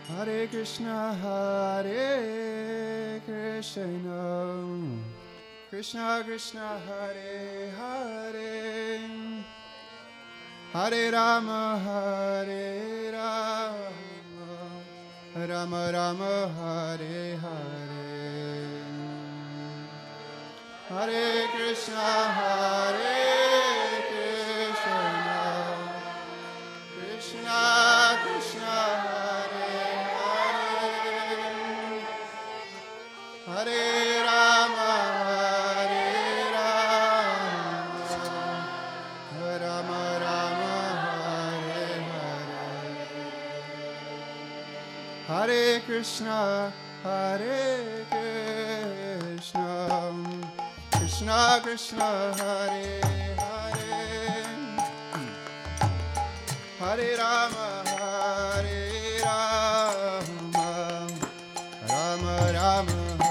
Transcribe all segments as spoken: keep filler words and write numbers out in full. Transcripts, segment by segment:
Hare Krishna, Hare Krishna, Krishna Krishna, Hare Hare, Hare Rama, Hare Rama, Rama Rama, Hare Hare, Hare Krishna, Hare Krishna, Krishna Krishna, Hare Rama, Hare Rama, Rama Rama, Hare Hare, Hare Krishna, Hare Krishna, Krishna Krishna, Hare Hare, Hare Rama, Hare Rama, Rama Rama,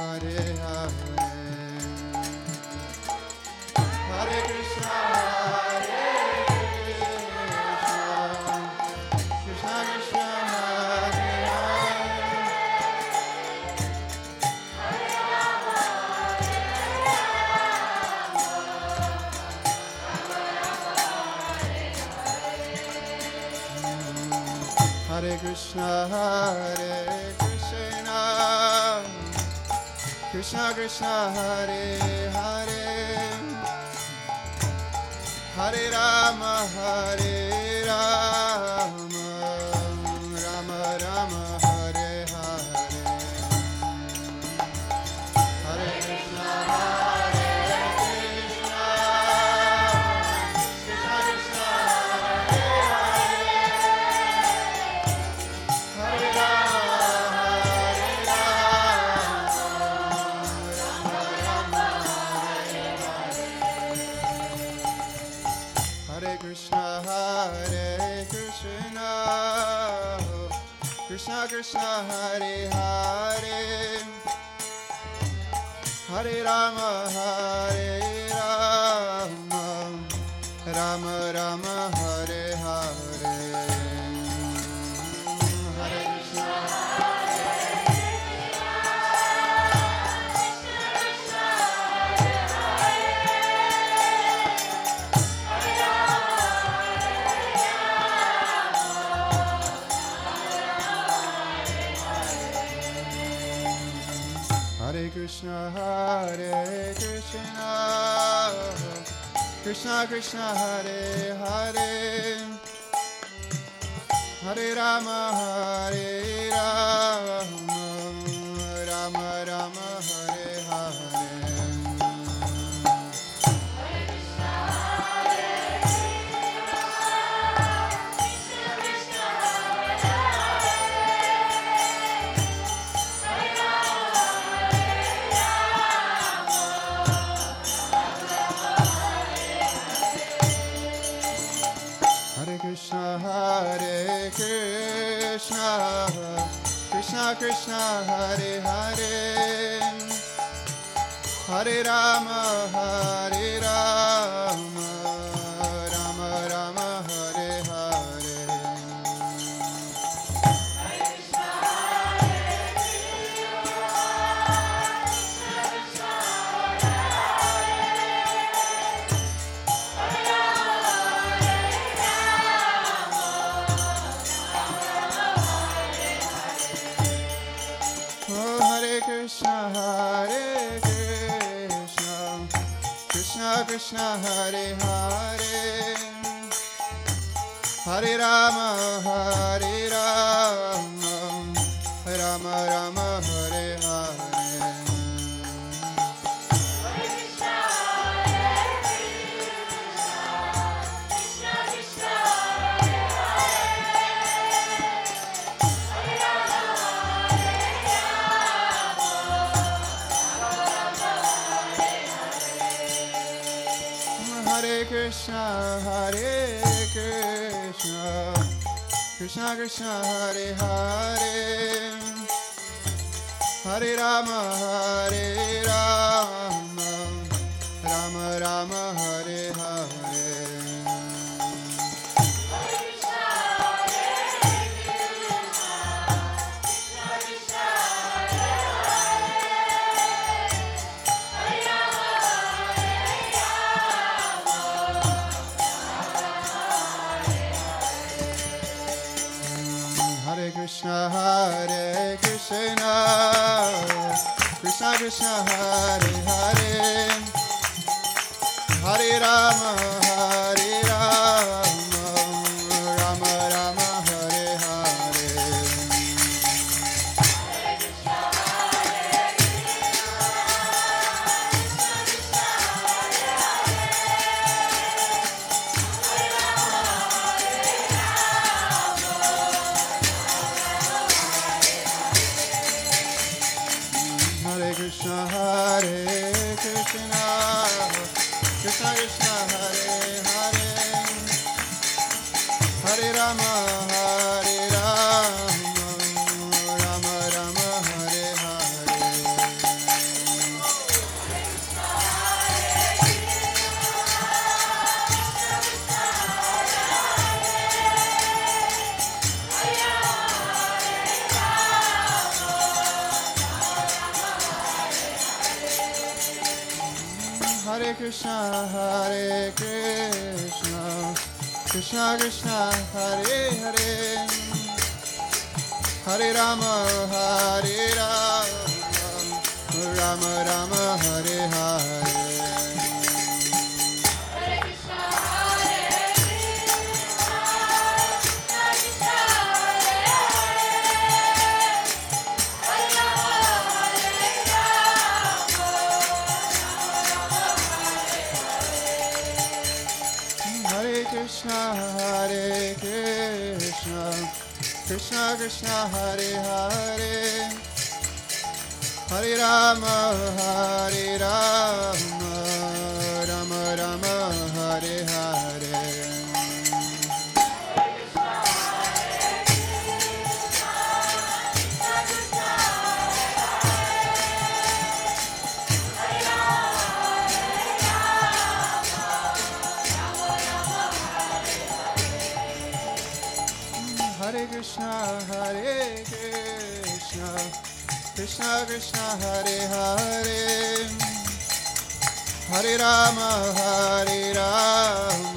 Hare Krishna, Hare Krishna, Krishna Krishna, Hare Hare, Hare Rama, Hare Rama, Rama Rama, Hare Hare, Hare Krishna, Hare Krishna, Krishna Krishna, Hare Krishna, Hare Krishna, Krishna Krishna, Hare Hare, Hare Rama, Hare Rama, Rama Rama, Hare Hare, Hare Krishna, Hare Krishna, Hare Krishna, Krishna Krishna, Hare Hare, Hare Rama, Hare Rama, Rama Rama, Hare Hare. Krishna, Hare Krishna, Krishna Krishna, Hare Hare, Hare Rama, Hare Rama, Rama Rama, Hare Hare, Krishna, Hare Krishna, Krishna Krishna, Hare Hare, Hare Rama, Hare Rama, Rama Rama, Hare Hare. Hare Krishna, Hare Krishna, Krishna Krishna, Hare Hare, Hare Rama, Hare Rama, Rama Rama, Hare Hare. Hare Krishna, Hare Krishna, Krishna, Hare Krishna, Krishna Krishna, Hare Hare, Hare Rama, Hare Rama, Rama Rama, Hare Hare. Hare Krishna, Hare Krishna, Krishna Krishna, Hare Hare, Hare Rama, Hare Rama, Rama Rama, Hare Hare. Hare Krishna, Hare Krishna, Krishna Krishna, Hare Hare, Hare Rama, Hare Rama, Rama Rama, Hare Hare. Hare Krishna, Hare Krishna, Krishna Krishna, Hare Hare, Hare Rama, Hare Rama, Rama Rama, Hare Hare. Hare Krishna, Hare Krishna, Krishna Krishna, Hare Hare, Hare Rama, Hare Rama,